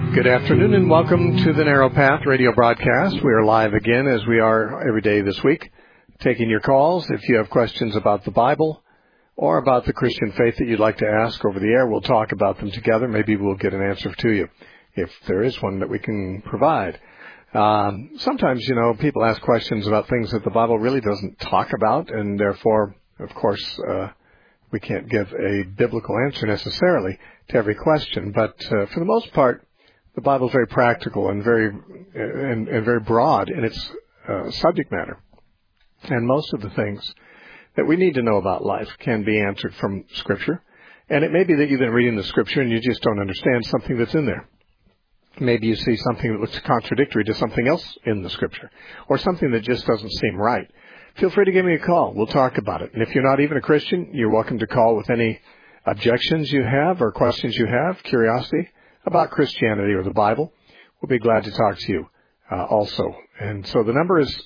Good afternoon and welcome to the Narrow Path radio broadcast. We are live again as we are every day this week, taking your calls. If you have questions about the Bible or about the Christian faith that you'd like to ask over the air, we'll talk about them together. Maybe we'll get an answer to you if there is one that we can provide. Sometimes, people ask questions about things that the Bible really doesn't talk about, and therefore, of course, we can't give a biblical answer necessarily to every question. But for the most part, the Bible is very practical and very broad in its subject matter. And most of the things that we need to know about life can be answered from Scripture. And it may be that you've been reading the Scripture and you just don't understand something that's in there. Maybe you see something that looks contradictory to something else in the Scripture, or something that just doesn't seem right. Feel free to give me a call. We'll talk about it. And if you're not even a Christian, you're welcome to call with any objections you have or questions you have, curiosity about Christianity or the Bible. We'll be glad to talk to you also. And so the number is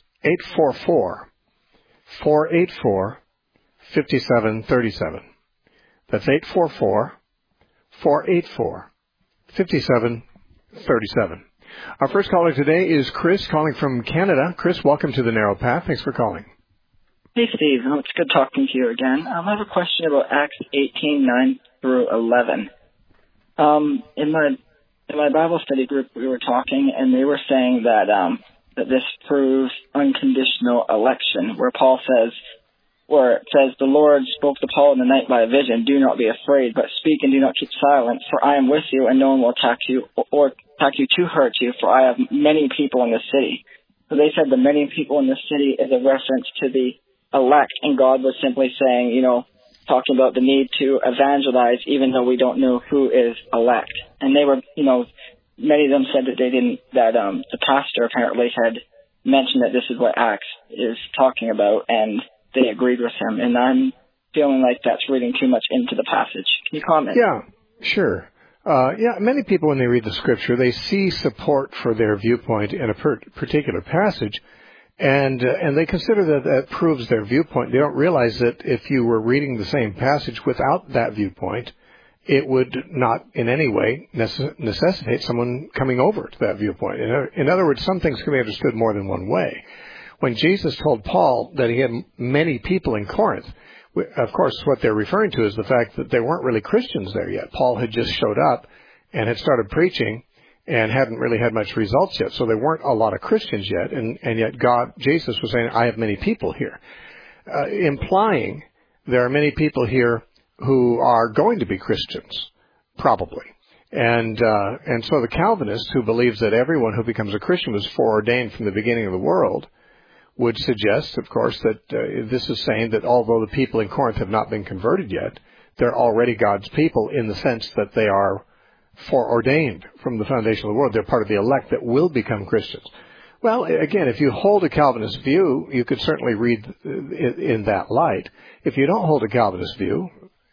844-484-5737. That's 844-484-5737. Our first caller today is Chris, calling from Canada. Chris, welcome to the Narrow Path. Thanks for calling. Hey, Steve. It's good talking to you again. I have a question about Acts 18:9 through 11. In my Bible study group, we were talking, and they were saying that that this proves unconditional election, where it says, the Lord spoke to Paul in the night by a vision, do not be afraid, but speak and do not keep silent, for I am with you, and no one will attack you or attack you to hurt you, for I have many people in the city. So they said the many people in the city is a reference to the elect, and God was simply saying, talking about the need to evangelize, even though we don't know who is elect. And they were, many of them said that the pastor apparently had mentioned that this is what Acts is talking about, and they agreed with him. And I'm feeling like that's reading too much into the passage. Can you comment? Yeah, sure. Many people, when they read the Scripture, they see support for their viewpoint in a particular passage, and they consider that proves their viewpoint. They don't realize that if you were reading the same passage without that viewpoint, it would not in any way necessitate someone coming over to that viewpoint. In other words, some things can be understood more than one way. When Jesus told Paul that he had many people in Corinth, of course, what they're referring to is the fact that there weren't really Christians there yet. Paul had just showed up and had started preaching and hadn't really had much results yet. So there weren't a lot of Christians yet. And yet Jesus was saying, I have many people here, implying there are many people here who are going to be Christians, probably. And so the Calvinist, who believes that everyone who becomes a Christian was foreordained from the beginning of the world, would suggest, of course, that this is saying that although the people in Corinth have not been converted yet, they're already God's people in the sense that they are foreordained from the foundation of the world. They're part of the elect that will become Christians. Well, again, if you hold a Calvinist view, you could certainly read in that light. If you don't hold a Calvinist view,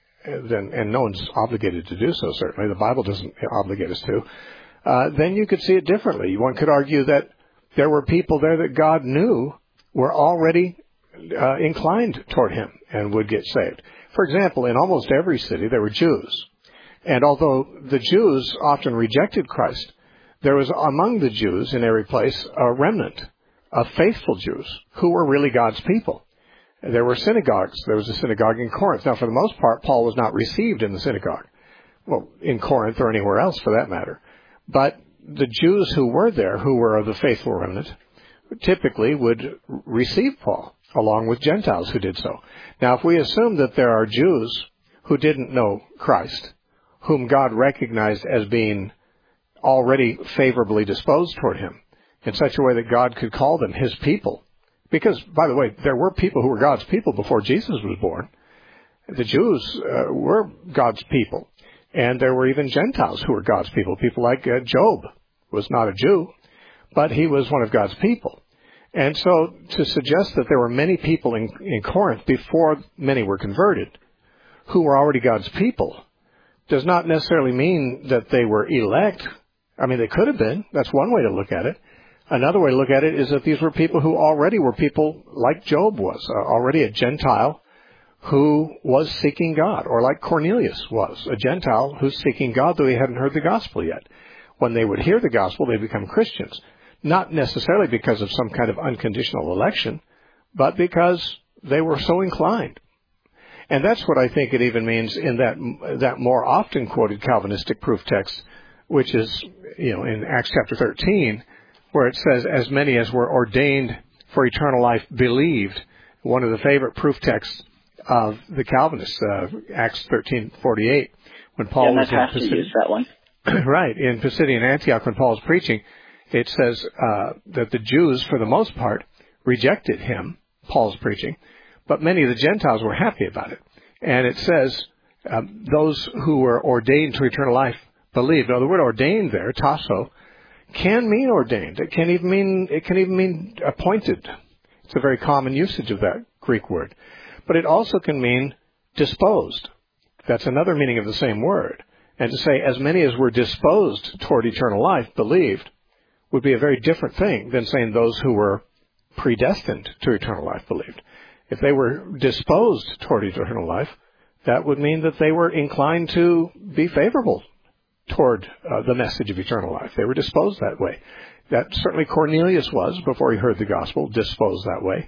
and no one's obligated to do so, certainly, the Bible doesn't obligate us to, then you could see it differently. One could argue that there were people there that God knew were already inclined toward him and would get saved. For example, in almost every city, there were Jews. And although the Jews often rejected Christ, there was among the Jews in every place a remnant of faithful Jews who were really God's people. There were synagogues. There was a synagogue in Corinth. Now, for the most part, Paul was not received in the synagogue. Well, in Corinth or anywhere else for that matter. But the Jews who were there, who were of the faithful remnant, typically would receive Paul, along with Gentiles who did so. Now, if we assume that there are Jews who didn't know Christ, whom God recognized as being already favorably disposed toward him, in such a way that God could call them his people, because, by the way, there were people who were God's people before Jesus was born. The Jews were God's people. And there were even Gentiles who were God's people. People like Job was not a Jew, but he was one of God's people. And so to suggest that there were many people in Corinth before many were converted who were already God's people does not necessarily mean that they were elect. I mean, they could have been. That's one way to look at it. Another way to look at it is that these were people who already were people like Job was, already a Gentile who was seeking God, or like Cornelius was, a Gentile who's seeking God, though he hadn't heard the gospel yet. when they would hear the gospel, they become Christians. Not necessarily because of some kind of unconditional election, but because they were so inclined. And that's what I think it even means in that more often quoted Calvinistic proof text, which is, in Acts chapter 13, where it says, as many as were ordained for eternal life believed. One of the favorite proof texts of the Calvinists, Acts 13:48, when Paul was in Pisidian, that one. Right, in Pisidian Antioch, when Paul was preaching, it says that the Jews, for the most part, rejected him, Paul's preaching, but many of the Gentiles were happy about it. And it says those who were ordained to eternal life believed. Now, the word ordained there, tasso, can mean ordained. It can even mean appointed. It's a very common usage of that Greek word. But it also can mean disposed. That's another meaning of the same word. And to say as many as were disposed toward eternal life believed would be a very different thing than saying those who were predestined to eternal life believed. If they were disposed toward eternal life, that would mean that they were inclined to be favorable toward the message of eternal life. They were disposed that way. That certainly Cornelius was before he heard the gospel, disposed that way.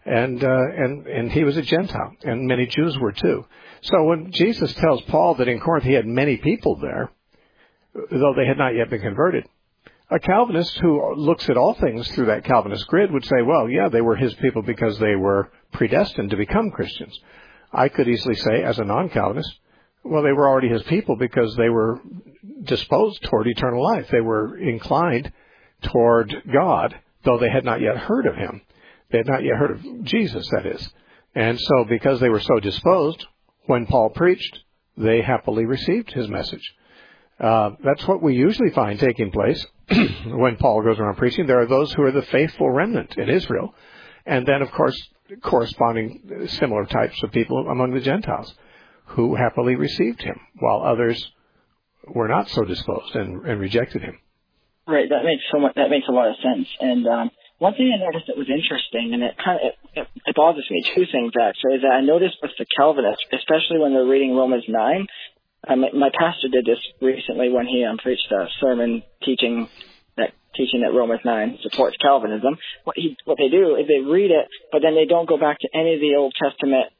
And he was a Gentile, and many Jews were too. So when Jesus tells Paul that in Corinth he had many people there, though they had not yet been converted, a Calvinist who looks at all things through that Calvinist grid would say, well, yeah, they were his people because they were predestined to become Christians. I could easily say, as a non-Calvinist, well, they were already his people because they were disposed toward eternal life. They were inclined toward God, though they had not yet heard of him. They had not yet heard of Jesus, that is. And so because they were so disposed, when Paul preached, they happily received his message. That's what we usually find taking place when Paul goes around preaching. There are those who are the faithful remnant in Israel, and then, of course, corresponding similar types of people among the Gentiles who happily received him, while others were not so disposed and rejected him. Right, that makes a lot of sense. And one thing I noticed that was interesting, and it bothers me, two things actually, is that I noticed with the Calvinists, especially when they're reading Romans 9, my pastor did this recently when he preached a sermon teaching that Romans 9 supports Calvinism. What they do is they read it, but then they don't go back to any of the Old Testament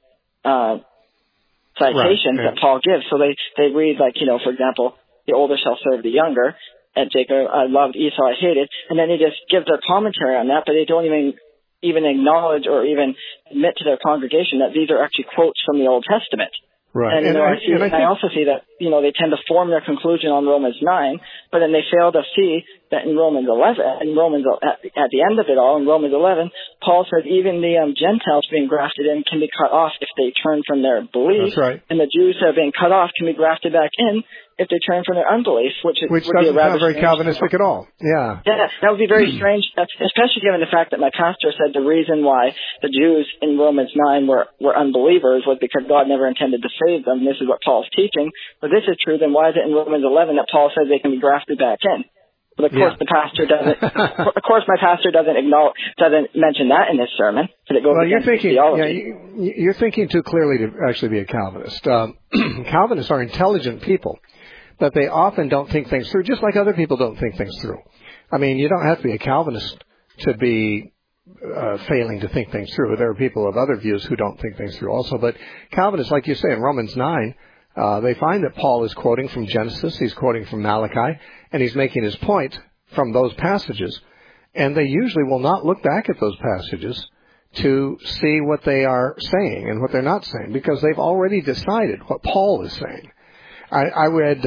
citations that Paul gives. So they read, for example, the older shall serve the younger, and Jacob loved, Esau I hated, and then they just give their commentary on that, but they don't even acknowledge or even admit to their congregation that these are actually quotes from the Old Testament. Right. And I also see that, they tend to form their conclusion on Romans 9, but then they fail to see that in Romans 11, at the end of it all, in Romans 11, Paul says even the Gentiles being grafted in can be cut off if they turn from their belief. That's right. And the Jews that are being cut off can be grafted back in if they turn from their unbelief, which would doesn't be a rather sound very Calvinistic at all. Yeah. Yeah, that would be very strange, especially given the fact that my pastor said the reason why the Jews in Romans 9 were unbelievers was because God never intended to save them. This is what Paul's teaching. But this is true, then why is it in Romans 11 that Paul says they can be grafted back in? But of course, the pastor doesn't. Of course, my pastor doesn't mention that in his sermon. But it goes against theology. You're thinking too clearly to actually be a Calvinist. Calvinists are intelligent people, but they often don't think things through, just like other people don't think things through. I mean, you don't have to be a Calvinist to be failing to think things through. There are people of other views who don't think things through also. But Calvinists, like you say, in Romans 9, they find that Paul is quoting from Genesis, he's quoting from Malachi, and he's making his point from those passages. And they usually will not look back at those passages to see what they are saying and what they're not saying, because they've already decided what Paul is saying. I read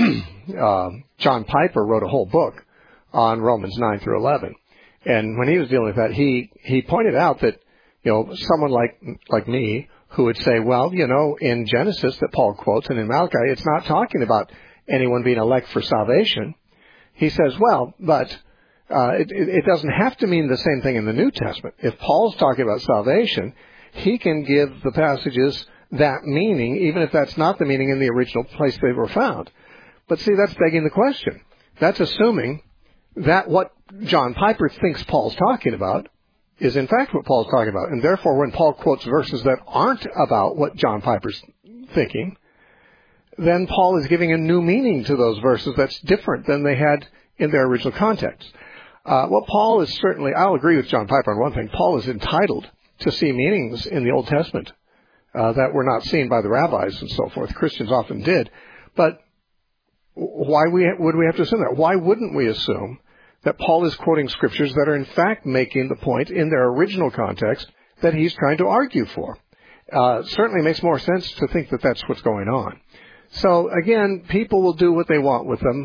John Piper wrote a whole book on Romans 9 through 11. And when he was dealing with that, he pointed out that, someone like me who would say, well, in Genesis that Paul quotes and in Malachi, it's not talking about anyone being elect for salvation. He says, well, but it doesn't have to mean the same thing in the New Testament. If Paul's talking about salvation, he can give the passages that meaning, even if that's not the meaning in the original place they were found. But see, that's begging the question. That's assuming that what John Piper thinks Paul's talking about is in fact what Paul's talking about. And therefore, when Paul quotes verses that aren't about what John Piper's thinking, then Paul is giving a new meaning to those verses that's different than they had in their original context. Well, Paul is certainly, I'll agree with John Piper on one thing, Paul is entitled to see meanings in the Old Testament that were not seen by the rabbis and so forth. Christians often did. But why would we have to assume that? Why wouldn't we assume that Paul is quoting scriptures that are in fact making the point in their original context that he's trying to argue for? Certainly makes more sense to think that that's what's going on. So again, people will do what they want with them.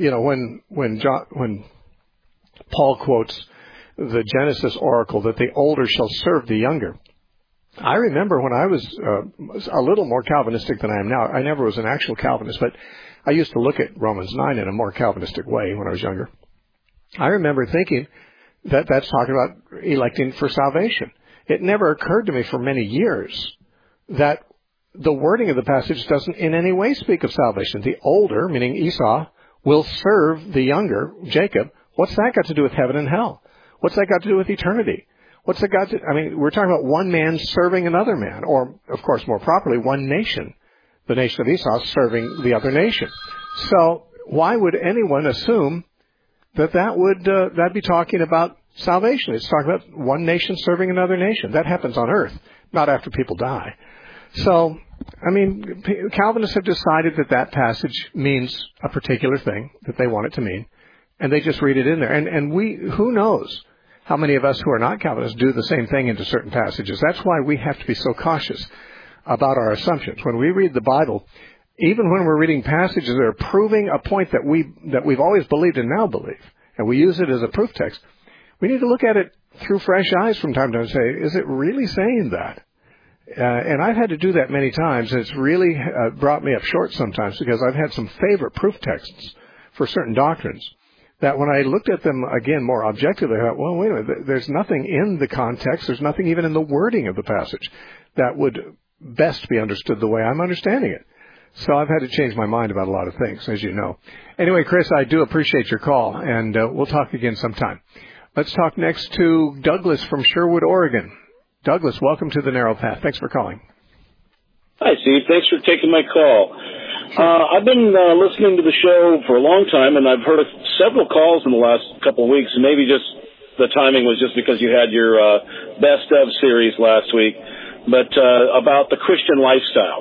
When Paul quotes the Genesis oracle that the older shall serve the younger, I remember when I was a little more Calvinistic than I am now. I never was an actual Calvinist, but I used to look at Romans 9 in a more Calvinistic way when I was younger. I remember thinking that that's talking about electing for salvation. It never occurred to me for many years that the wording of the passage doesn't in any way speak of salvation. The older, meaning Esau, will serve the younger, Jacob. What's that got to do with heaven and hell? What's that got to do with eternity? What's that got to, we're talking about one man serving another man, or, of course, more properly, one nation. The nation of Esau serving the other nation. So why would anyone assume that'd be talking about salvation? It's talking about one nation serving another nation. That happens on earth, not after people die. So, Calvinists have decided that passage means a particular thing that they want it to mean, and they just read it in there. And who knows how many of us who are not Calvinists do the same thing into certain passages. That's why we have to be so cautious about our assumptions. When we read the Bible, even when we're reading passages that are proving a point that we've always believed and now believe, and we use it as a proof text, we need to look at it through fresh eyes from time to time and say, is it really saying that? And I've had to do that many times, and it's really brought me up short sometimes because I've had some favorite proof texts for certain doctrines that when I looked at them again more objectively, I thought, well, wait a minute, there's nothing in the context, there's nothing even in the wording of the passage that would best be understood the way I'm understanding it. So I've had to change my mind about a lot of things, as you know. Anyway, Chris, I do appreciate your call, and we'll talk again sometime. Let's talk next to Douglas from Sherwood, Oregon. Douglas, welcome to The Narrow Path. Thanks for calling. Hi, Steve. Thanks for taking my call. I've been listening to the show for a long time, and I've heard several calls in the last couple of weeks. Maybe just the timing was just because you had your Best of series last week, but about the Christian lifestyle.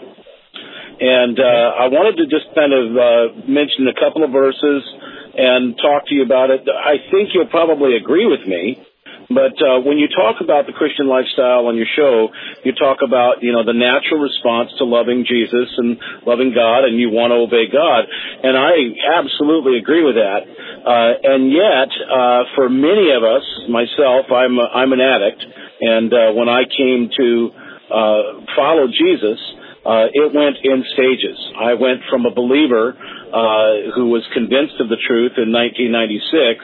And I wanted to just kind of mention a couple of verses and talk to you about it. I think you'll probably agree with me. But when you talk about the Christian lifestyle on your show, you talk about, the natural response to loving Jesus and loving God, and you want to obey God. And I absolutely agree with that. And yet, for many of us, myself, I'm an addict, and when I came to follow Jesus, it went in stages. I went from a believer who was convinced of the truth in 1996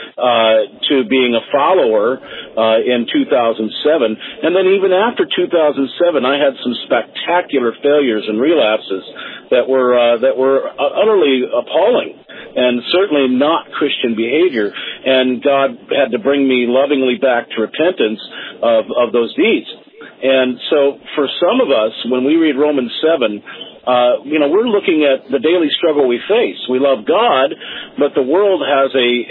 to being a follower in 2007. And then even after 2007, I had some spectacular failures and relapses that were utterly appalling and certainly not Christian behavior. And God had to bring me lovingly back to repentance of those deeds. And so for some of us, when we read Romans 7, we're looking at the daily struggle we face. We love God, but the world has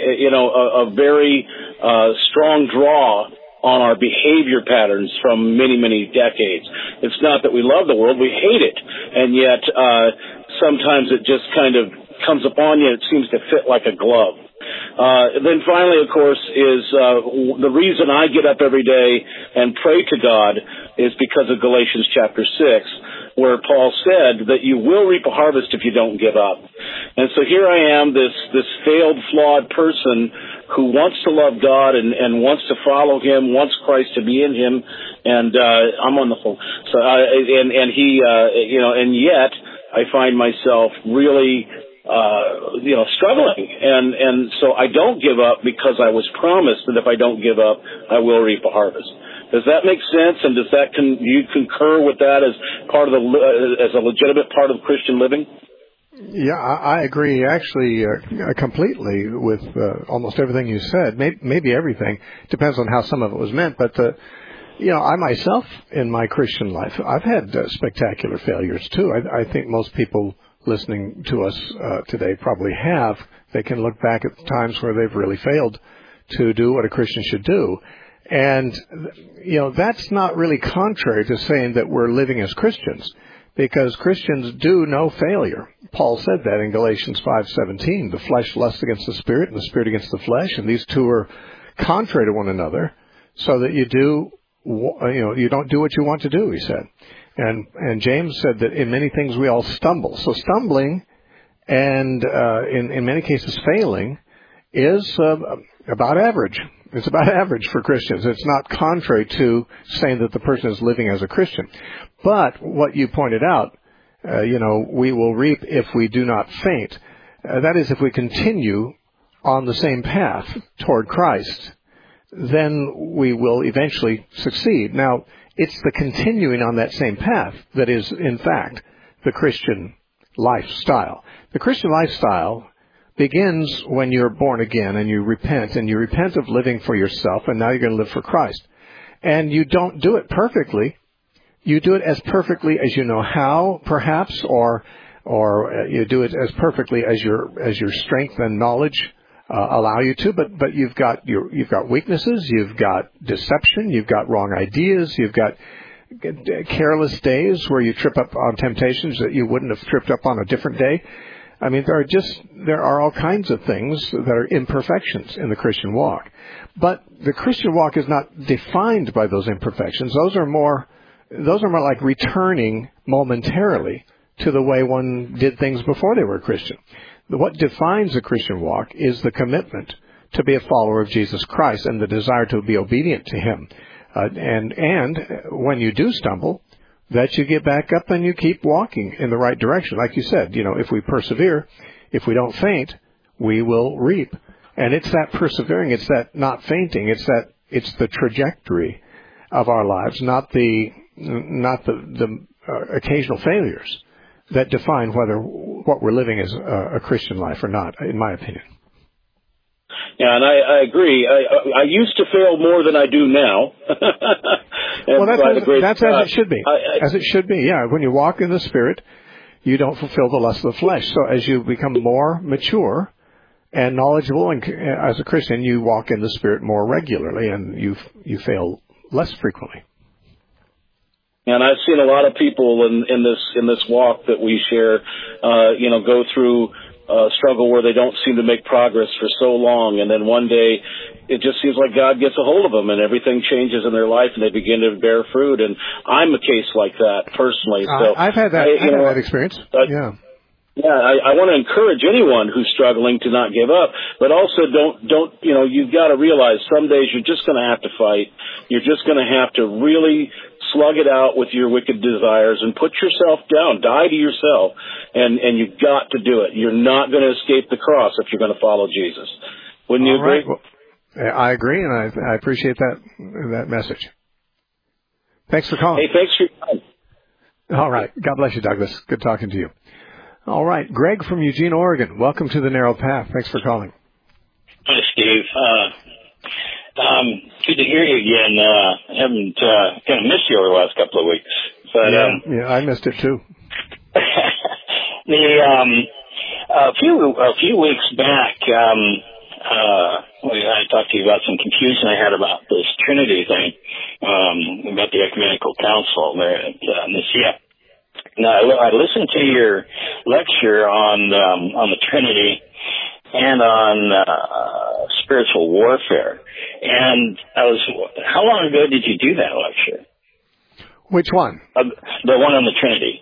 a very strong draw on our behavior patterns from many, many decades. It's not that we love the world, we hate it. And yet, sometimes it just kind of comes upon you and it seems to fit like a glove. Then finally, of course, is the reason I get up every day and pray to God is because of Galatians chapter 6, where Paul said that you will reap a harvest if you don't give up. And so here I am, this failed, flawed person who wants to love God and wants to follow Him, wants Christ to be in him, and I'm on the phone. So and yet I find myself really struggling. And so I don't give up because I was promised that if I don't give up, I will reap a harvest. Does that make sense? And do you concur with that as part of as a legitimate part of Christian living? Yeah, I agree actually completely with almost everything you said. Maybe everything. Depends on how some of it was meant. But I myself in my Christian life, I've had spectacular failures too. I think most people listening to us today probably have. They can look back at times where they've really failed to do what a Christian should do. And, that's not really contrary to saying that we're living as Christians, because Christians do know failure. Paul said that in Galatians 5:17, the flesh lusts against the Spirit and the Spirit against the flesh, and these two are contrary to one another, so that you don't do what you want to do, he said. And James said that in many things we all stumble. So stumbling and in many cases failing is about average. It's about average for Christians. It's not contrary to saying that the person is living as a Christian. But what you pointed out, we will reap if we do not faint. That is, if we continue on the same path toward Christ, then we will eventually succeed. Now, it's the continuing on that same path that is, in fact, the Christian lifestyle. The Christian lifestyle begins when you're born again and you repent of living for yourself, and now you're going to live for Christ. And you don't do it perfectly. You do it as perfectly as you know how, perhaps, or you do it as perfectly as your strength and knowledge allow you to. But you've got weaknesses, you've got deception, you've got wrong ideas, you've got careless days where you trip up on temptations that you wouldn't have tripped up on a different day. I mean, there are all kinds of things that are imperfections in the Christian walk. But the Christian walk is not defined by those imperfections. Those are more like returning momentarily to the way one did things before they were a Christian. What defines the Christian walk is the commitment to be a follower of Jesus Christ and the desire to be obedient to Him. And when you do stumble, that you get back up and you keep walking in the right direction. Like you said, if we persevere, if we don't faint, we will reap. And it's that persevering, it's that not fainting, it's the trajectory of our lives, not the occasional failures that define whether what we're living is a Christian life or not, in my opinion. Yeah, and I agree. I used to fail more than I do now. Well, that's as it should be. As it should be, yeah. When you walk in the Spirit, you don't fulfill the lust of the flesh. So as you become more mature and knowledgeable, and as a Christian, you walk in the Spirit more regularly, and you fail less frequently. And I've seen a lot of people in this walk that we share, go through a struggle where they don't seem to make progress for so long, and then one day it just seems like God gets a hold of them and everything changes in their life and they begin to bear fruit. And I'm a case like that personally. So I've had that experience. Yeah. Yeah, I want to encourage anyone who's struggling to not give up, but also don't you've got to realize some days you're just going to have to fight. You're just going to have to really slug it out with your wicked desires and put yourself down, die to yourself, and you've got to do it. You're not going to escape the cross if you're going to follow Jesus. Wouldn't you agree? Well, I agree, and I appreciate that message. Thanks for calling. Hey, thanks for your time. All right. God bless you, Douglas. Good talking to you. All right. Greg from Eugene, Oregon. Welcome to the Narrow Path. Thanks for calling. Hi, Steve. Good to hear you again. I haven't kind of missed you over the last couple of weeks. But, yeah, I missed it too. A few weeks back, I talked to you about some confusion I had about this Trinity thing, about the Ecumenical Council there at Nicaea. Now, I listened to your lecture on the Trinity and on spiritual warfare, and how long ago did you do that lecture? Which one? The one on the Trinity.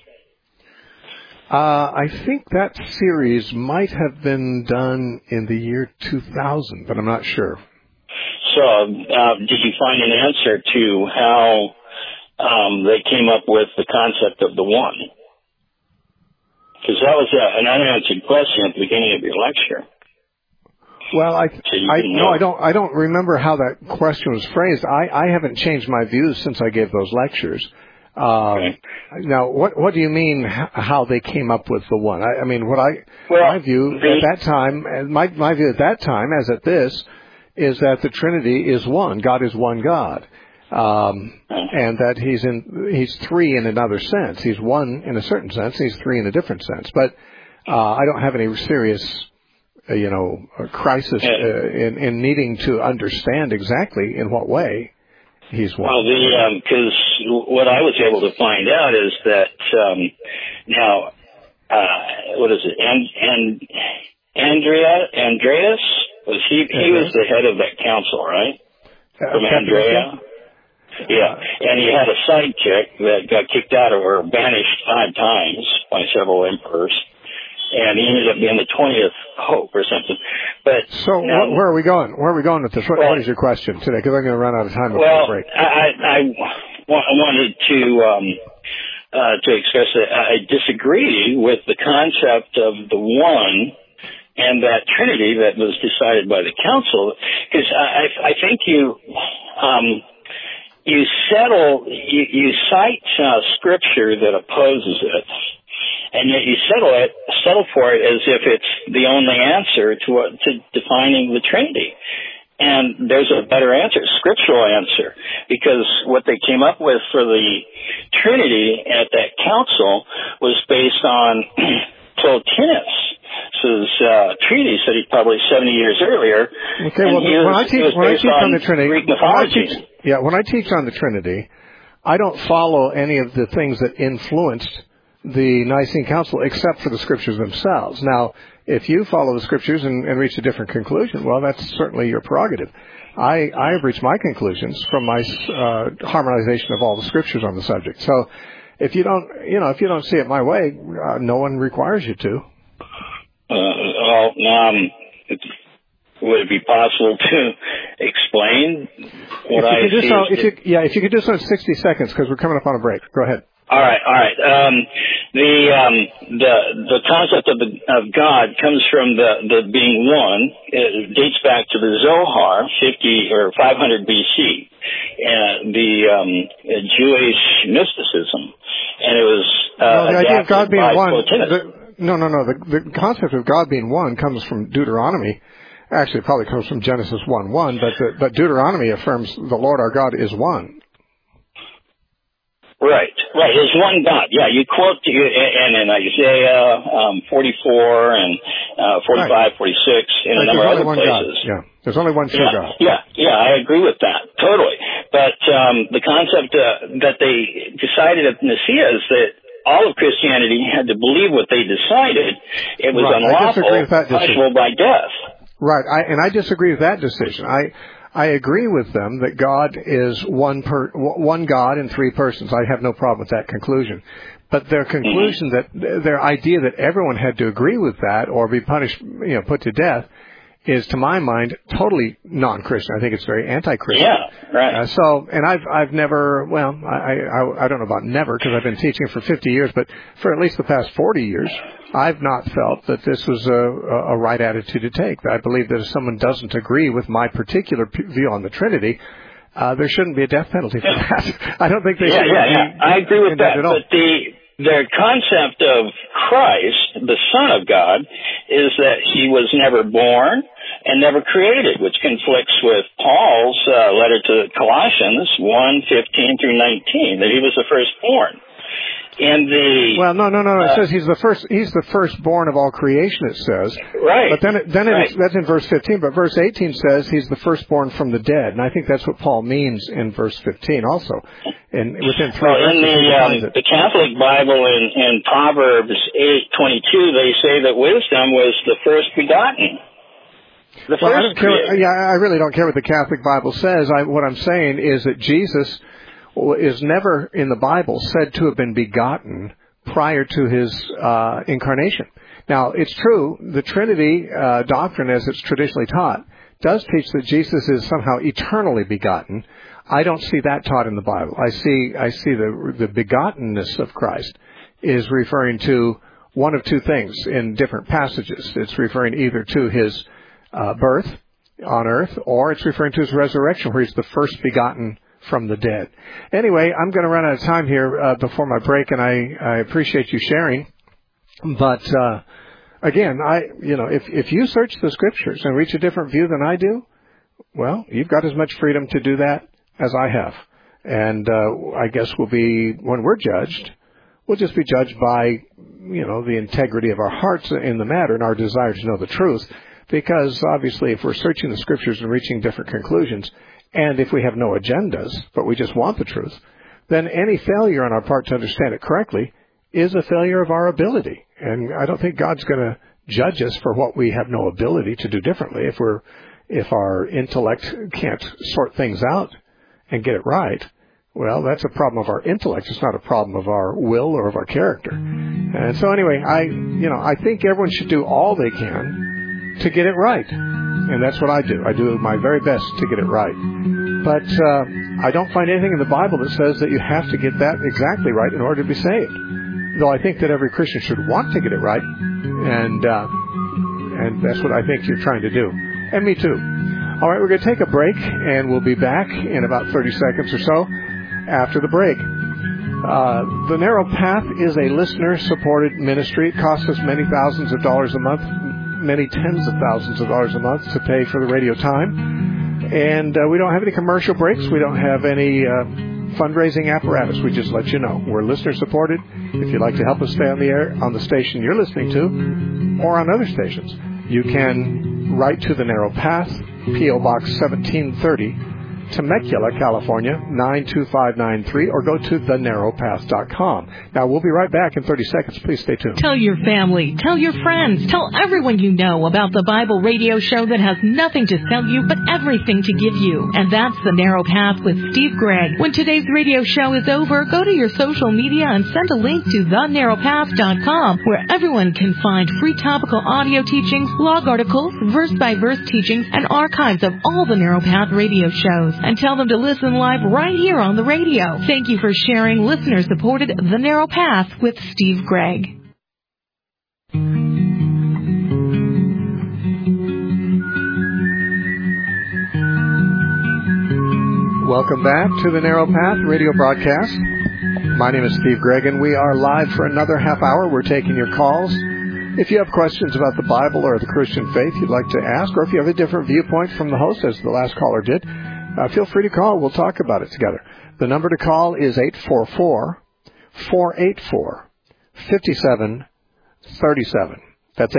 I think that series might have been done in the year 2000, but I'm not sure. So, did you find an answer to how they came up with the concept of the one? Because that was an unanswered question at the beginning of your lecture. Well, I don't remember how that question was phrased. I haven't changed my views since I gave those lectures. Okay. Now, what do you mean how they came up with the one? I mean, my view at that time, my view at that time, as at this, is that the Trinity is one. God is one God. And that he's three in another sense. He's one in a certain sense, he's three in a different sense. But I don't have any serious, crisis in needing to understand exactly in what way he's one. Well, because what I was able to find out is that now, what is it? Andreas was he was the head of that council, right? From Andrea. Yeah, and he had a sidekick that got kicked out or banished 5 times by several emperors, and he ended up being the 20th pope or something. But so, where are we going? Where are we going with this? What is your question today? Because I'm going to run out of time before the break. I wanted to express that I disagree with the concept of the one and that Trinity that was decided by the council, because I think you cite scripture that opposes it, and yet you settle for it as if it's the only answer to defining the Trinity. And there's a better answer, scriptural answer, because what they came up with for the Trinity at that council was based on Plotinus' treatise that he published 70 years earlier. Okay, well, when I teach on the Trinity, Greek mythology. When I teach on the Trinity, I don't follow any of the things that influenced the Nicene Council except for the Scriptures themselves. Now, if you follow the Scriptures and reach a different conclusion, well, that's certainly your prerogative. I have reached my conclusions from my harmonization of all the Scriptures on the subject. So, if you don't see it my way, no one requires you to. Would it be possible to explain what I see? If you could do so in 60 seconds, because we're coming up on a break. Go ahead. All right. The concept of God comes from the being one. It dates back to the Zohar, 50 or 500 BC, the Jewish mysticism, and it was the idea of God being one. No. The concept of God being one comes from Deuteronomy. Actually, it probably comes from Genesis 1:1, but Deuteronomy affirms the Lord our God is one. Right. There's one God. Yeah, you quote and in Isaiah 44 and 45, right. 46, and a number of other places. God. Yeah, there's only one true God. Yeah, I agree with that totally. But the concept that they decided at Nicaea is that all of Christianity had to believe what they decided. It was unlawful, punishable by death. Right, and I disagree with that decision. I agree with them that God is one God in 3 persons. I have no problem with that conclusion. But their conclusion their idea that everyone had to agree with that or be punished, put to death, is, to my mind, totally non-Christian. I think it's very anti-Christian. Yeah, right. And I've never, I don't know about never, because I've been teaching for 50 years, but for at least the past 40 years, I've not felt that this was a right attitude to take. I believe that if someone doesn't agree with my particular view on the Trinity, there shouldn't be a death penalty for that. I don't think they should. Yeah. I agree with that. But their concept of Christ, the Son of God, is that he was never born and never created, which conflicts with Paul's letter to Colossians 1:15 through 19, that he was the firstborn. No. It says he's the firstborn of all creation, it says. Right. But that's in verse 15. But verse 18 says he's the firstborn from the dead. And I think that's what Paul means in verse 15 also. And within 3 verses, the Catholic Bible in Proverbs 8:22, they say that wisdom was the first begotten. I really don't care what the Catholic Bible says. What I'm saying is that Jesus is never in the Bible said to have been begotten prior to his incarnation. Now, it's true, the Trinity doctrine, as it's traditionally taught, does teach that Jesus is somehow eternally begotten. I don't see that taught in the Bible. I see the begottenness of Christ is referring to one of 2 things in different passages. It's referring either to his birth on earth, or it's referring to his resurrection, where he's the first begotten from the dead. Anyway, I'm going to run out of time here before my break, and I appreciate you sharing. But again, if you search the Scriptures and reach a different view than I do, well, you've got as much freedom to do that as I have. And I guess when we're judged, We'll just be judged by, the integrity of our hearts in the matter and our desire to know the truth. Because obviously if we're searching the scriptures and reaching different conclusions, and if we have no agendas, but we just want the truth, then any failure on our part to understand it correctly is a failure of our ability. And I don't think God's going to judge us for what we have no ability to do differently. If our intellect can't sort things out and get it right, well, that's a problem of our intellect. It's not a problem of our will or of our character. And so anyway, I think everyone should do all they can to get it right. And that's what I do. I do my very best to get it right. But I don't find anything in the Bible that says that you have to get that exactly right in order to be saved. Though I think that every Christian should want to get it right. And that's what I think you're trying to do. And me too. All right, we're going to take a break, and we'll be back in about 30 seconds or so after the break. The Narrow Path is a listener-supported ministry. It costs us many thousands of dollars a month, many tens of thousands of dollars a month to pay for the radio time. And we don't have any commercial breaks. We don't have any fundraising apparatus. We just let you know. We're listener-supported. If you'd like to help us stay on the air on the station you're listening to or on other stations, you can write to the Narrow Path, P.O. Box 1730, Temecula, California, 92593, or go to thenarrowpath.com. Now, we'll be right back in 30 seconds. Please stay tuned. Tell your family, tell your friends, tell everyone you know about the Bible radio show that has nothing to sell you but everything to give you. And that's The Narrow Path with Steve Gregg. When today's radio show is over, go to your social media and send a link to thenarrowpath.com, where everyone can find free topical audio teachings, blog articles, verse-by-verse teachings, and archives of all the Narrow Path radio shows. And tell them to listen live right here on the radio. Thank you for sharing listener-supported The Narrow Path with Steve Gregg. Welcome back to the Narrow Path radio broadcast. My name is Steve Gregg, and we are live for another half hour. We're taking your calls. If you have questions about the Bible or the Christian faith you'd like to ask, or if you have a different viewpoint from the host, as the last caller did, feel free to call. We'll talk about it together. The number to call is 844-484-5737. That's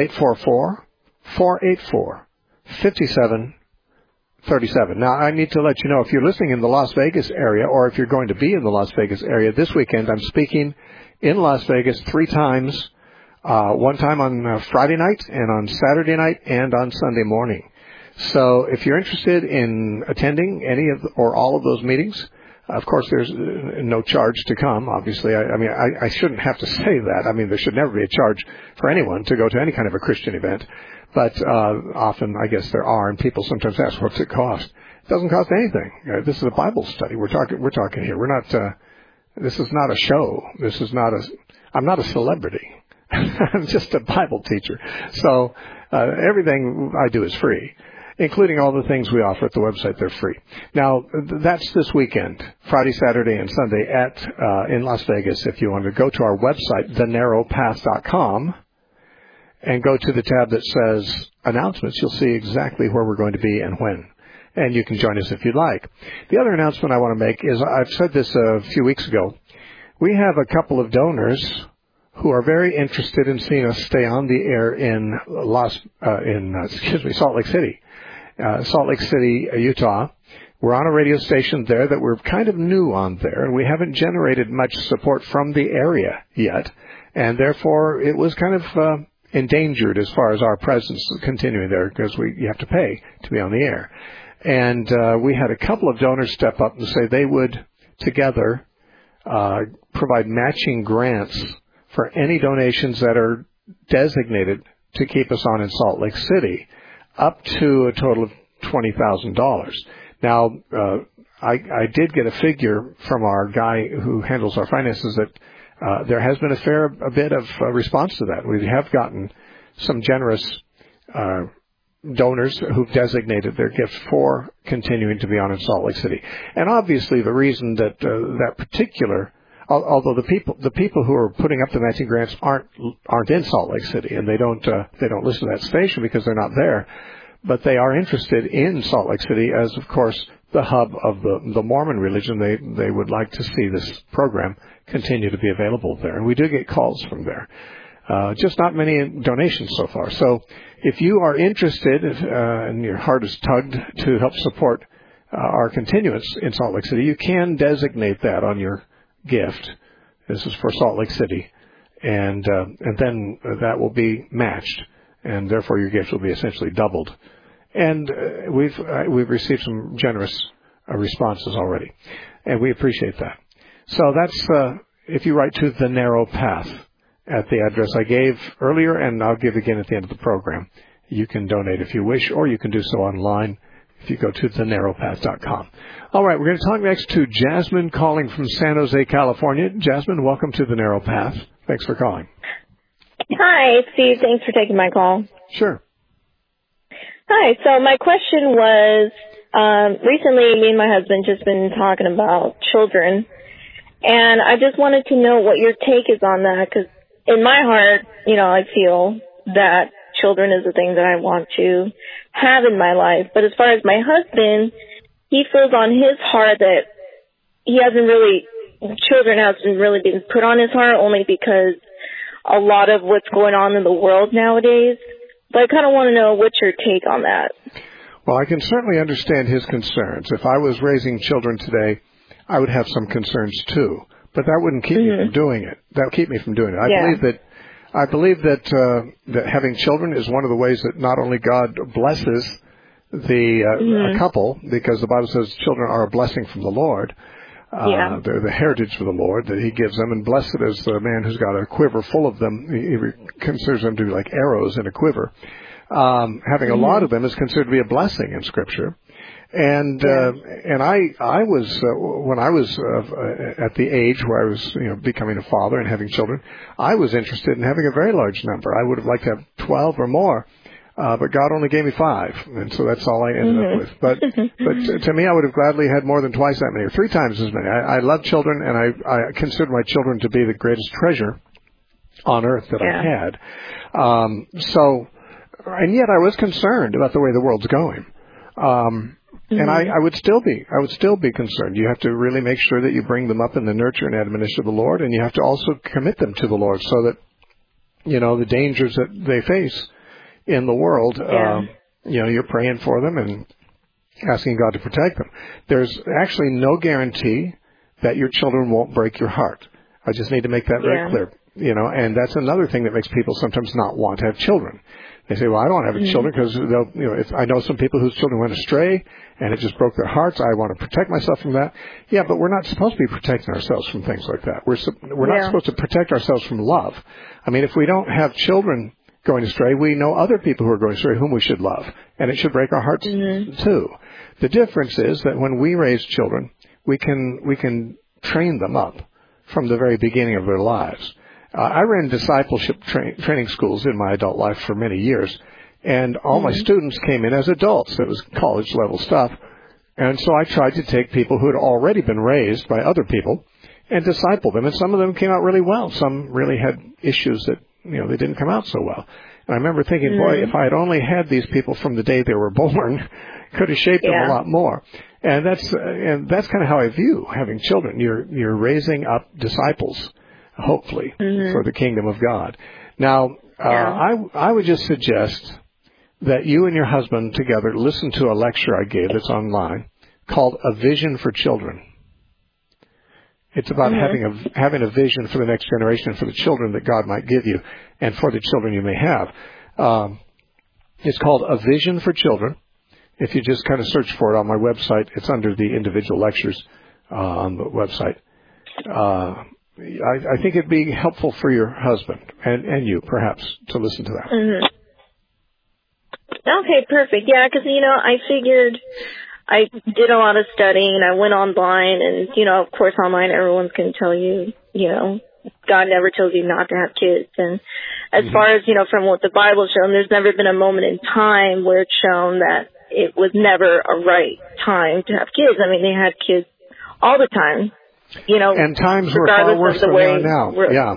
844-484-5737. Now, I need to let you know, if you're listening in the Las Vegas area, or if you're going to be in the Las Vegas area this weekend, I'm speaking in Las Vegas 3 times, one time on Friday night, and on Saturday night, and on Sunday morning. So if you're interested in attending any of or all of those meetings, of course, there's no charge to come, obviously. I shouldn't have to say that. I mean, there should never be a charge for anyone to go to any kind of a Christian event. But often, I guess there are, and people sometimes ask, what's it cost? It doesn't cost anything. This is a Bible study. We're talking here. We're not, this is not a show. I'm not a celebrity. I'm just a Bible teacher. So everything I do is free, including all the things we offer at the website. They're free. Now, that's this weekend, Friday, Saturday, and Sunday in Las Vegas. If you want to go to our website, thenarrowpath.com, and go to the tab that says announcements, you'll see exactly where we're going to be and when. And you can join us if you'd like. The other announcement I want to make is, I've said this a few weeks ago, we have a couple of donors who are very interested in seeing us stay on the air in Salt Lake City. Salt Lake City, Utah. We're on a radio station there that we're kind of new on there, and we haven't generated much support from the area yet, and therefore it was kind of endangered as far as our presence continuing there, because you have to pay to be on the air. And we had a couple of donors step up and say they would together provide matching grants for any donations that are designated to keep us on in Salt Lake City, up to a total of $20,000. Now, I did get a figure from our guy who handles our finances that there has been a bit of response to that. We have gotten some generous donors who've designated their gifts for continuing to be on in Salt Lake City. And obviously the reason that that particular, although the people who are putting up the matching grants aren't in Salt Lake City, and they don't listen to that station because they're not there, but they are interested in Salt Lake City as, of course, the hub of the Mormon religion. They would like to see this program continue to be available there. And we do get calls from there. Just not many donations so far. So if you are interested and your heart is tugged to help support our continuance in Salt Lake City, you can designate that on your gift. This is for Salt Lake City. And then that will be matched, and therefore your gift will be essentially doubled. And we've received some generous responses already, and we appreciate that. So that's if you write to The Narrow Path at the address I gave earlier, and I'll give again at the end of the program. You can donate if you wish, or you can do so online if you go to thenarrowpath.com. All right, we're going to talk next to Jasmine calling from San Jose, California. Jasmine, welcome to The Narrow Path. Thanks for calling. Hi, Steve. Thanks for taking my call. Sure. Hi. So my question was, recently me and my husband just been talking about children, and I just wanted to know what your take is on that, because in my heart, I feel that children is the thing that I want to have in my life. But as far as my husband, he feels on his heart that children hasn't really been put on his heart, only because a lot of what's going on in the world nowadays. But I kind of want to know what's your take on that. Well, I can certainly understand his concerns. If I was raising children today, I would have some concerns too. But that wouldn't keep me from doing it. That would keep me from doing it. I believe that having children is one of the ways that not only God blesses a couple, because the Bible says children are a blessing from the Lord. They're the heritage of the Lord that He gives them, and blessed is the man who's got a quiver full of them. He considers them to be like arrows in a quiver. Having a lot of them is considered to be a blessing in Scripture. And I was when I was at the age where I was becoming a father and having children, I was interested in having a very large number. I would have liked to have 12 or more. But God only gave me 5, and so that's all I ended up with. But to me, I would have gladly had more than twice that many, or 3 times as many. I love children, and I consider my children to be the greatest treasure on earth that I've had. And yet I was concerned about the way the world's going. And I would still be concerned. You have to really make sure that you bring them up in the nurture and admonition of the Lord, and you have to also commit them to the Lord, so that the dangers that they face in the world, you're praying for them and asking God to protect them. There's actually no guarantee that your children won't break your heart. I just need to make that very clear. And that's another thing that makes people sometimes not want to have children. They say, well, I don't want to have children because if I know some people whose children went astray and it just broke their hearts. I want to protect myself from that. Yeah, but we're not supposed to be protecting ourselves from things like that. We're not supposed to protect ourselves from love. I mean, if we don't have children going astray, we know other people who are going astray whom we should love, and it should break our hearts too. The difference is that when we raise children, we can train them up from the very beginning of their lives. I ran discipleship training schools in my adult life for many years, and all my students came in as adults. It was college-level stuff, and so I tried to take people who had already been raised by other people and disciple them, and some of them came out really well. Some really had issues that they didn't come out so well. And I remember thinking, boy, if I had only had these people from the day they were born, could have shaped them a lot more. And that's kind of how I view having children. You're raising up disciples, hopefully, for the kingdom of God. Now, I would just suggest that you and your husband together listen to a lecture I gave that's online called A Vision for Children. It's about having a vision for the next generation and for the children that God might give you and for the children you may have. It's called A Vision for Children. If you just kind of search for it on my website, it's under the individual lectures on the website. I think it'd be helpful for your husband and you, perhaps, to listen to that. Okay, perfect. Yeah, because, I figured I did a lot of studying, and I went online, and, of course, online everyone's going to tell you, God never tells you not to have kids. And as far as, from what the Bible's shown, there's never been a moment in time where it's shown that it was never a right time to have kids. I mean, they had kids all the time, And times were far worse than they are now.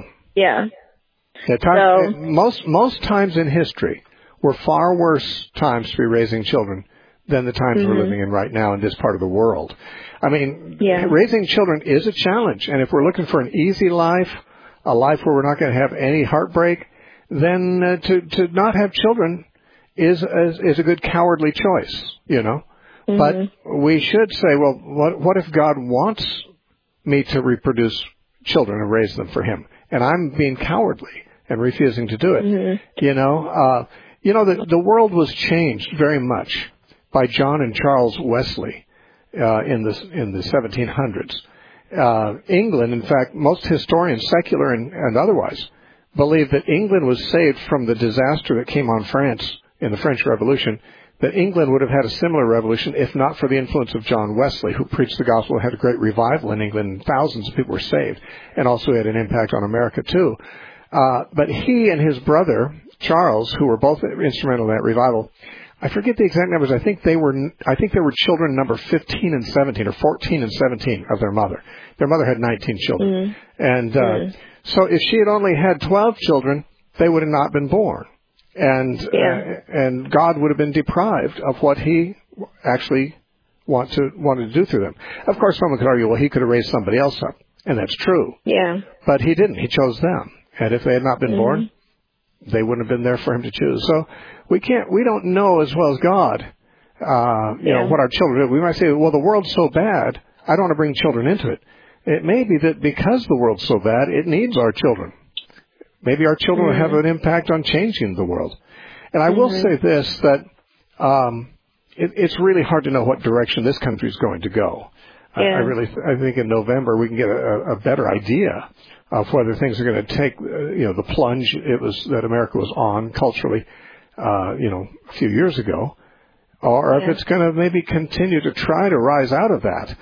Most times in history were far worse times to be raising children than the times we're living in right now in this part of the world. I mean, Yeah. raising children is a challenge, and if we're looking for an easy life, a life where we're not going to have any heartbreak, then to not have children is a good cowardly choice, you know. But we should say, well, what if God wants me to reproduce children and raise them for Him, and I'm being cowardly and refusing to do it? You know, the world was changed very much by John and Charles Wesley in the 1700s. England, in fact, most historians, secular and otherwise, believe that England was saved from the disaster that came on France in the French Revolution, that England would have had a similar revolution if not for the influence of John Wesley, who preached the gospel, had a great revival in England, and thousands of people were saved, and also had an impact on America too. But he and his brother, Charles, who were both instrumental in that revival, I forget the exact numbers. I think they were children number 15 and 17, or 14 and 17 of their mother. Their mother had 19 children. And so if she had only had 12 children, they would have not been born. And God would have been deprived of what He actually wanted to do through them. Of course, someone could argue, well, He could have raised somebody else up. And that's true. Yeah. But He didn't. He chose them. And if they had not been born, they wouldn't have been there for Him to choose. So we don't know as well as God, you know, what our children do. We might say, well, the world's so bad, I don't want to bring children into it. It may be that because the world's so bad, it needs our children. Maybe our children will have an impact on changing the world. And I will say this, that it's really hard to know what direction this country is going to go. I think in November we can get a better idea of whether things are going to take, the plunge that America was on culturally, a few years ago, or if it's going to maybe continue to try to rise out of that.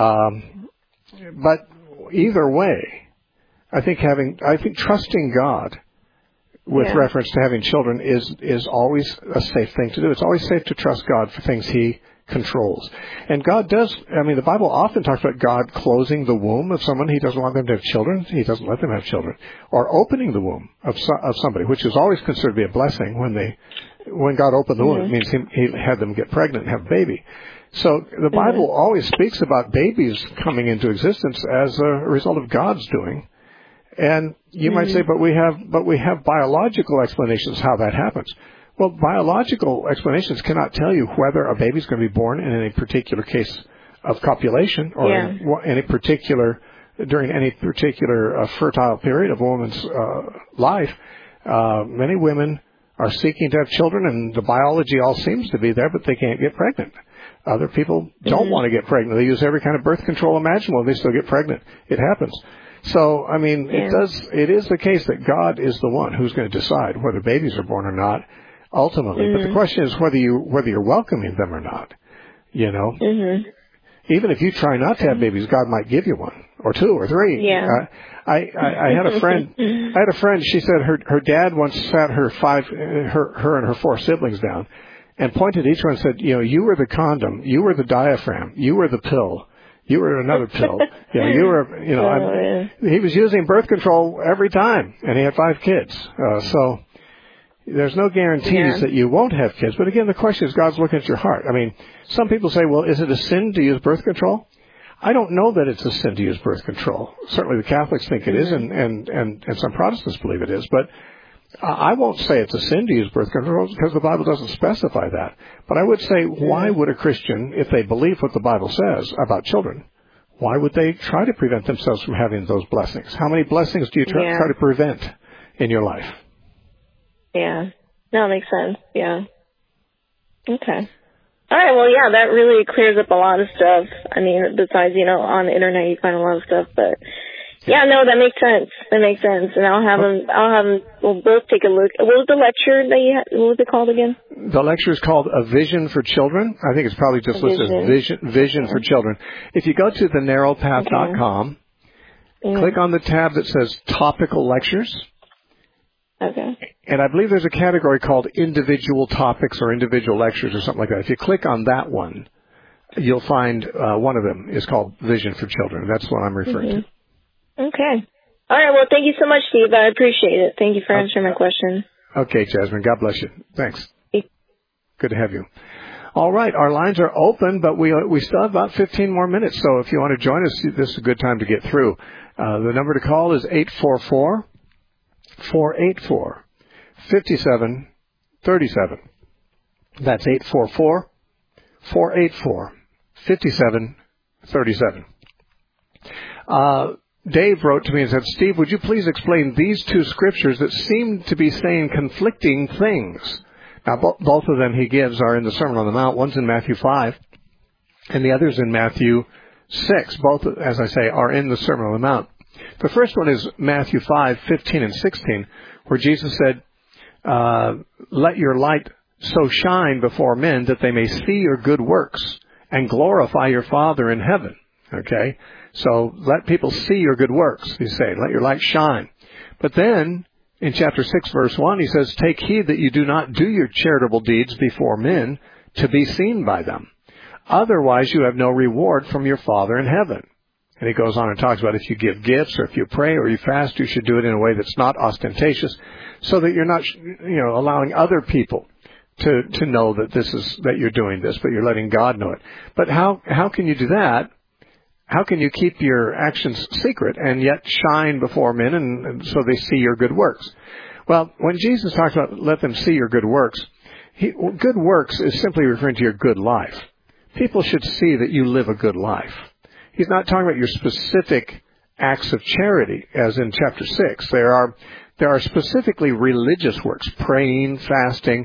But either way, I think trusting God with reference to having children is always a safe thing to do. It's always safe to trust God for things He controls. And God does, the Bible often talks about God closing the womb of someone. He doesn't want them to have children. He doesn't let them have children. Or opening the womb of somebody, which is always considered to be a blessing. When God opened the womb, it means He had them get pregnant and have a baby. So the Bible always speaks about babies coming into existence as a result of God's doing. And you might say, but we have biological explanations how that happens. Well, biological explanations cannot tell you whether a baby is going to be born in any particular case of copulation or during any particular fertile period of a woman's life. Many women are seeking to have children, and the biology all seems to be there, but they can't get pregnant. Other people don't want to get pregnant. They use every kind of birth control imaginable, and they still get pregnant. It happens. So, it is the case that God is the one who's going to decide whether babies are born or not, ultimately. But the question is whether you're welcoming them or not. You know, even if you try not to have babies, God might give you one or two or three. Yeah. I had a friend. She said her dad once sat her and her 4 siblings down and pointed at each one and said, you were the condom, you were the diaphragm, you were the pill. You were another pill. He was using birth control every time, and he had 5 kids. So there's no guarantees that you won't have kids. But again, the question is, God's looking at your heart. Some people say, well, is it a sin to use birth control? I don't know that it's a sin to use birth control. Certainly the Catholics think it is, and some Protestants believe it is. But I won't say it's a sin to use birth control because the Bible doesn't specify that. But I would say, why would a Christian, if they believe what the Bible says about children, why would they try to prevent themselves from having those blessings? How many blessings do you try to prevent in your life? Yeah. No, that makes sense. Yeah. Okay. All right. Well, that really clears up a lot of stuff. Besides, on the internet you find a lot of stuff, but that makes sense. That makes sense. And I'll have them, we'll both take a look. What was the lecture that you had? What was it called again? The lecture is called A Vision for Children. I think it's probably just listed as Vision for Children. If you go to thenarrowpath.com, click on the tab that says Topical Lectures. Okay. And I believe there's a category called Individual Topics or Individual Lectures or something like that. If you click on that one, you'll find one of them is called Vision for Children. That's what I'm referring to. Okay. All right. Well, thank you so much, Steve. I appreciate it. Thank you for answering my question. Okay, Jasmine. God bless you. Thanks. Good to have you. All right, our lines are open, but we still have about 15 more minutes. So if you want to join us, this is a good time to get through. The number to call is 844-484-5737. That's 844-484-5737. Dave wrote to me and said, Steve, would you please explain these two scriptures that seem to be saying conflicting things? Now, both of them he gives are in the Sermon on the Mount. One's in Matthew 5, and the other's in Matthew 6. Both, as I say, are in the Sermon on the Mount. The first one is Matthew 5, 15 and 16, where Jesus said, let your light so shine before men that they may see your good works and glorify your Father in heaven. Okay? So let people see your good works, he's saying. Let your light shine. But then, in chapter 6, verse 1, he says, take heed that you do not do your charitable deeds before men to be seen by them. Otherwise, you have no reward from your Father in heaven. And he goes on and talks about if you give gifts or if you pray or you fast, you should do it in a way that's not ostentatious, so that you're not, allowing other people to know that that you're doing this, but you're letting God know it. But how can you do that? How can you keep your actions secret and yet shine before men and so they see your good works? Well, when Jesus talks about let them see your good works, good works is simply referring to your good life. People should see that you live a good life. He's not talking about your specific acts of charity, as in chapter 6. There are specifically religious works, praying, fasting,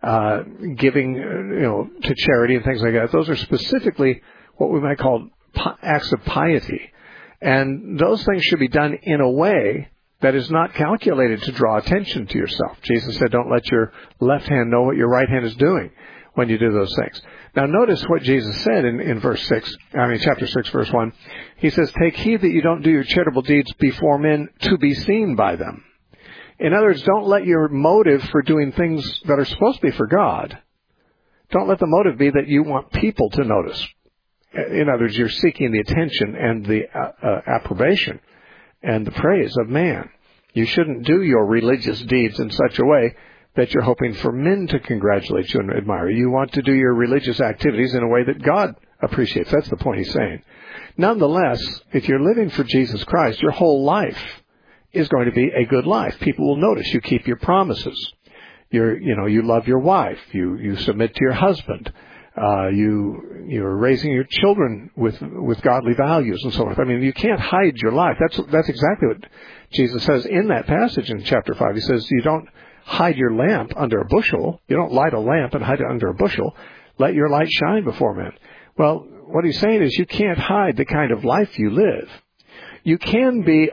giving, to charity and things like that. Those are specifically what we might call acts of piety. And those things should be done in a way that is not calculated to draw attention to yourself. Jesus said, don't let your left hand know what your right hand is doing when you do those things. Now notice what Jesus said in chapter 6, verse 1. He says, take heed that you don't do your charitable deeds before men to be seen by them. In other words, don't let your motive for doing things that are supposed to be for God, don't let the motive be that you want people to notice. In other words, you're seeking the attention and the approbation and the praise of man. You shouldn't do your religious deeds in such a way that you're hoping for men to congratulate you and admire you. You want to do your religious activities in a way that God appreciates. That's the point he's saying. Nonetheless, if you're living for Jesus Christ, your whole life is going to be a good life. People will notice you keep your promises. You love your wife. You submit to your husband. You're raising your children with godly values and so forth. I mean, you can't hide your life. That's exactly what Jesus says in that passage in chapter 5. He says, you don't hide your lamp under a bushel. You don't light a lamp and hide it under a bushel. Let your light shine before men. Well, what he's saying is you can't hide the kind of life you live. You can be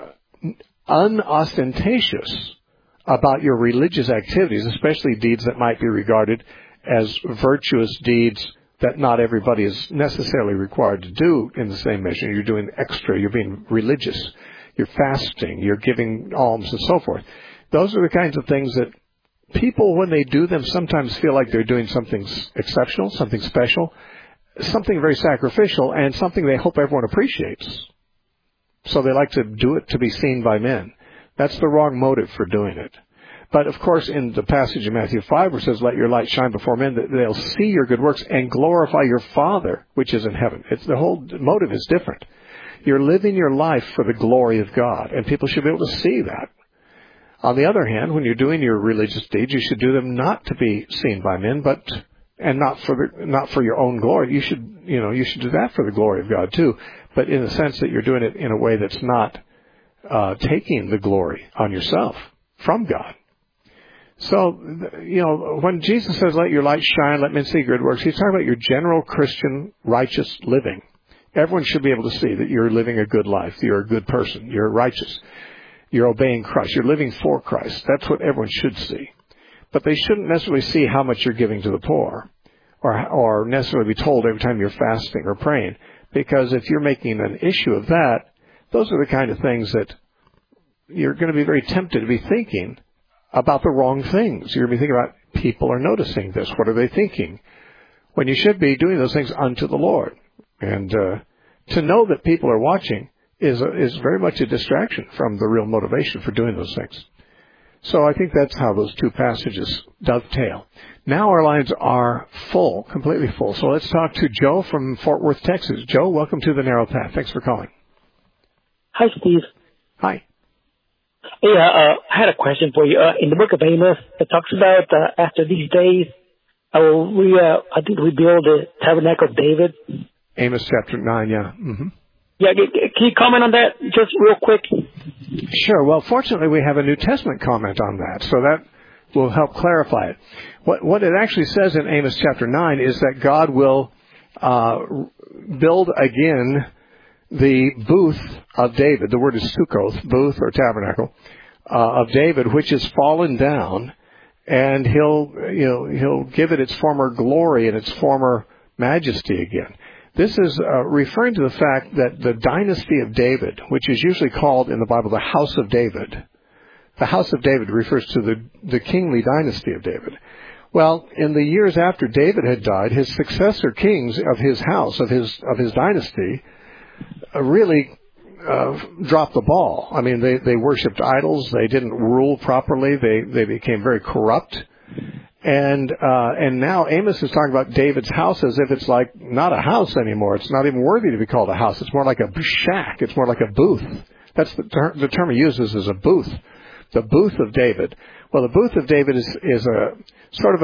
unostentatious about your religious activities, especially deeds that might be regarded as virtuous deeds that not everybody is necessarily required to do in the same measure. You're doing extra. You're being religious. You're fasting. You're giving alms and so forth. Those are the kinds of things that people, when they do them, sometimes feel like they're doing something exceptional, something special, something very sacrificial, and something they hope everyone appreciates. So they like to do it to be seen by men. That's the wrong motive for doing it. But, of course, in the passage in Matthew 5 where it says, let your light shine before men, that they'll see your good works and glorify your Father, which is in heaven. The whole motive is different. You're living your life for the glory of God, and people should be able to see that. On the other hand, when you're doing your religious deeds, you should do them not to be seen by men, and not for your own glory. You should do that for the glory of God too, but in the sense that you're doing it in a way that's not taking the glory on yourself from God. So, when Jesus says, let your light shine, let men see good works, he's talking about your general Christian righteous living. Everyone should be able to see that you're living a good life. You're a good person. You're righteous. You're obeying Christ. You're living for Christ. That's what everyone should see. But they shouldn't necessarily see how much you're giving to the poor or necessarily be told every time you're fasting or praying. Because if you're making an issue of that, those are the kind of things that you're going to be very tempted to be thinking about the wrong things. You're going to be thinking about people are noticing this. What are they thinking? When you should be doing those things unto the Lord. And to know that people are watching is very much a distraction from the real motivation for doing those things. So I think that's how those two passages dovetail. Now our lines are full, completely full. So let's talk to Joe from Fort Worth, Texas. Joe, welcome to the Narrow Path. Thanks for calling. Hi, Steve. Hi. Yeah, I had a question for you. In the book of Amos, it talks about after these days, I think rebuild the tabernacle of David. Amos chapter 9, yeah. Mm-hmm. Yeah, can you comment on that just real quick? Sure. Well, fortunately, we have a New Testament comment on that, so that will help clarify it. What it actually says in Amos chapter 9 is that God will build again the booth of David. The word is Sukkoth, booth or tabernacle of David, which is fallen down, and he'll give it its former glory and its former majesty again. This is referring to the fact that the dynasty of David, which is usually called in the Bible the House of David, the House of David refers to the kingly dynasty of David. Well, in the years after David had died, his successor kings of his house, of his dynasty, really dropped the ball. I mean, they worshipped idols. They didn't rule properly. They became very corrupt. And now Amos is talking about David's house as if it's like not a house anymore. It's not even worthy to be called a house. It's more like a shack. It's more like a booth. That's the term he uses is a booth. The booth of David. Well, the booth of David is a sort of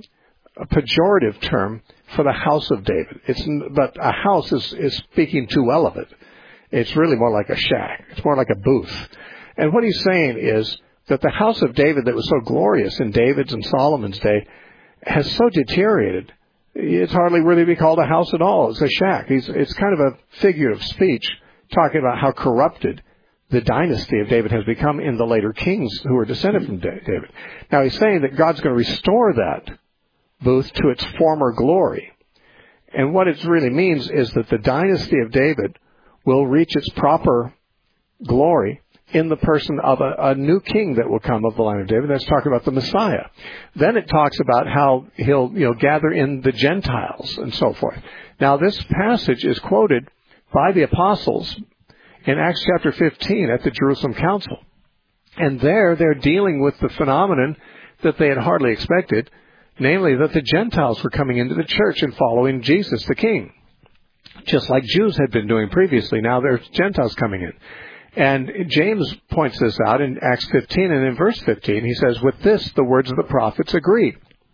a pejorative term for the house of David. But a house is speaking too well of it. It's really more like a shack. It's more like a booth. And what he's saying is that the house of David that was so glorious in David's and Solomon's day has so deteriorated, it's hardly worthy to be called a house at all. It's a shack. It's kind of a figure of speech talking about how corrupted the dynasty of David has become in the later kings who are descended from David. Now he's saying that God's going to restore that booth to its former glory. And what it really means is that the dynasty of David will reach its proper glory in the person of a new king that will come of the line of David. That's talking about the Messiah. Then it talks about how he'll gather in the Gentiles and so forth. Now this passage is quoted by the apostles in Acts chapter 15 at the Jerusalem Council. And there they're dealing with the phenomenon that they had hardly expected, namely that the Gentiles were coming into the church and following Jesus the King. Just like Jews had been doing previously, now there's Gentiles coming in. And James points this out in Acts 15, and in verse 15 he says, "With this the words of the prophets agree,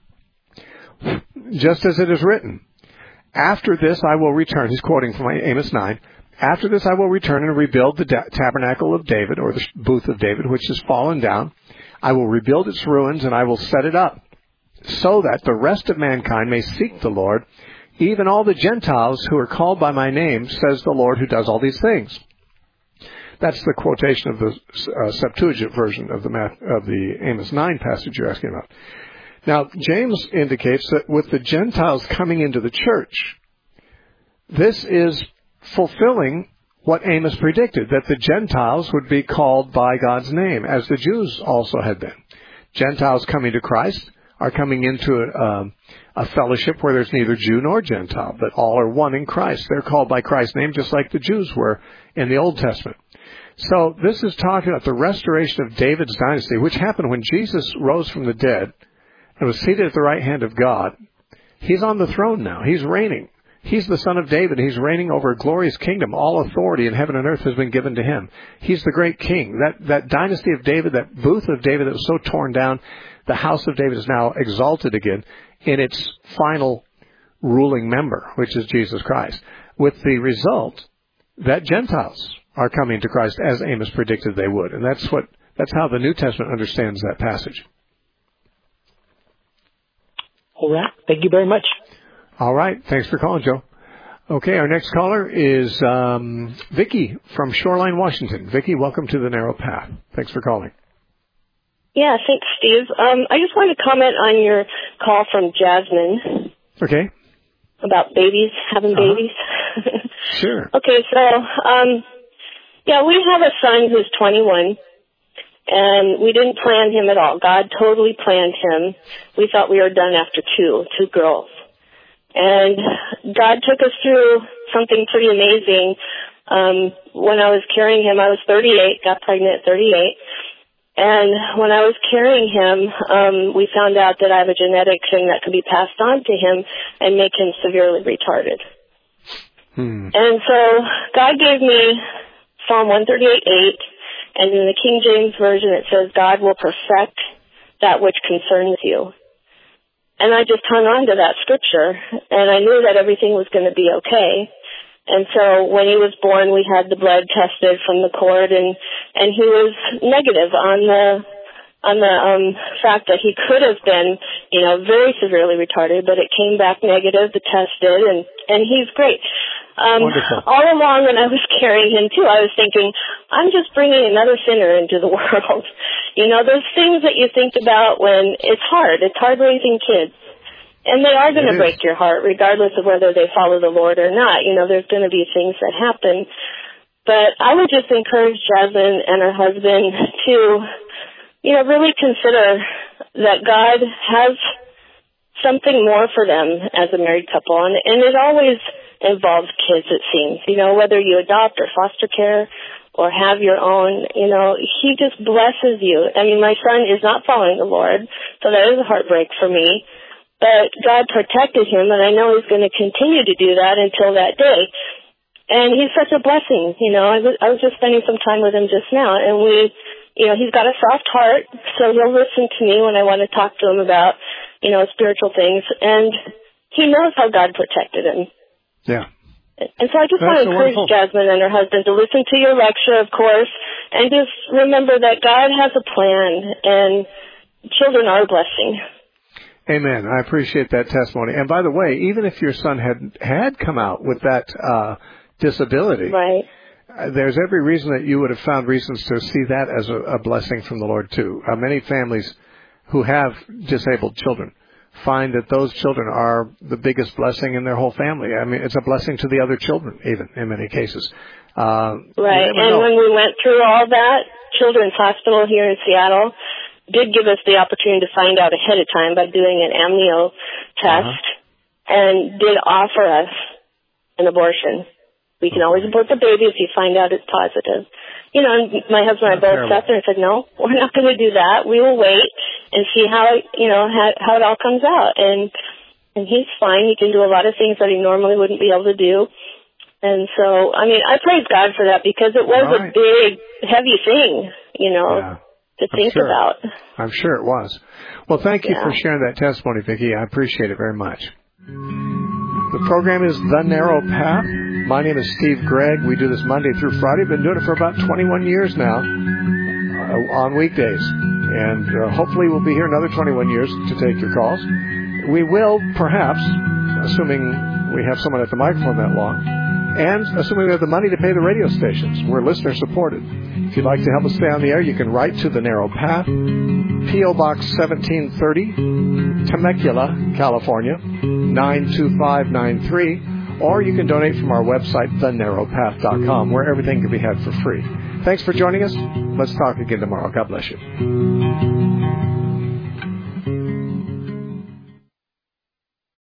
just as it is written, after this I will return," he's quoting from Amos 9, "after this I will return and rebuild the tabernacle of David," or the booth of David, which has fallen down. "I will rebuild its ruins, and I will set it up, so that the rest of mankind may seek the Lord, even all the Gentiles who are called by my name, says the Lord who does all these things." That's the quotation of the Septuagint version of the Amos 9 passage you're asking about. Now, James indicates that with the Gentiles coming into the church, this is fulfilling what Amos predicted, that the Gentiles would be called by God's name, as the Jews also had been. Gentiles coming to Christ are coming into a fellowship where there's neither Jew nor Gentile, but all are one in Christ. They're called by Christ's name just like the Jews were in the Old Testament. So this is talking about the restoration of David's dynasty, which happened when Jesus rose from the dead and was seated at the right hand of God. He's on the throne now. He's reigning. He's the son of David. He's reigning over a glorious kingdom. All authority in heaven and earth has been given to him. He's the great king. That dynasty of David, that booth of David that was so torn down, the house of David is now exalted again in its final ruling member, which is Jesus Christ, with the result that Gentiles are coming to Christ as Amos predicted they would. And that's how the New Testament understands that passage. All right. Thank you very much. All right. Thanks for calling, Joe. Okay, our next caller is Vicki from Shoreline, Washington. Vicki, welcome to the Narrow Path. Thanks for calling. Yeah, thanks, Steve. I just wanted to comment on your call from Jasmine. Okay. About babies, having babies. Sure. Okay, so, yeah, we have a son who's 21, and we didn't plan him at all. God totally planned him. We thought we were done after two girls. And God took us through something pretty amazing. When I was carrying him, I was 38, got pregnant at 38. And when I was carrying him, we found out that I have a genetic thing that could be passed on to him and make him severely retarded. And so God gave me Psalm 138:8, and in the King James Version it says, God will perfect that which concerns you. And I just hung on to that scripture, and I knew that everything was going to be okay. And so when he was born, we had the blood tested from the cord, and he was negative on the fact that he could have been, very severely retarded, but it came back negative, the test did, and he's great. All along when I was carrying him too, I was thinking, I'm just bringing another sinner into the world. Those things that you think about when it's hard raising kids. And they are going to break your heart, regardless of whether they follow the Lord or not. There's going to be things that happen. But I would just encourage Jasmine and her husband to, really consider that God has something more for them as a married couple. And it always involves kids, it seems. Whether you adopt or foster care or have your own, he just blesses you. I mean, my son is not following the Lord, so that is a heartbreak for me. But God protected him, and I know he's going to continue to do that until that day. And he's such a blessing. I was just spending some time with him just now, and he's got a soft heart, so he'll listen to me when I want to talk to him about, spiritual things. And he knows how God protected him. Yeah. And so I just want to encourage Jasmine and her husband to listen to your lecture, of course, and just remember that God has a plan, and children are a blessing. Amen. I appreciate that testimony. And by the way, even if your son had come out with that disability, right, there's every reason that you would have found reasons to see that as a blessing from the Lord too. Many families who have disabled children find that those children are the biggest blessing in their whole family. I mean, it's a blessing to the other children, even in many cases. Right. And when we went through all that, Children's Hospital here in Seattle did give us the opportunity to find out ahead of time by doing an amnio test, and did offer us an abortion. We can always abort the baby if you find out it's positive. And my husband and I both sat there and said, no, we're not going to do that. We will wait and see how it all comes out. And he's fine. He can do a lot of things that he normally wouldn't be able to do. And so, I mean, I praise God for that, because it was a big, heavy thing, to think about. I'm sure it was. Well, thank you for sharing that testimony, Vicki. I appreciate it very much. The program is The Narrow Path. My name is Steve Gregg. We do this Monday through Friday. Been doing it for about 21 years now on weekdays. And hopefully we'll be here another 21 years to take your calls. We will, perhaps, assuming we have someone at the microphone that long, and assuming we have the money to pay the radio stations. We're listener-supported. If you'd like to help us stay on the air, you can write to The Narrow Path, P.O. Box 1730, Temecula, California, 92593, or you can donate from our website, thenarrowpath.com, where everything can be had for free. Thanks for joining us. Let's talk again tomorrow. God bless you.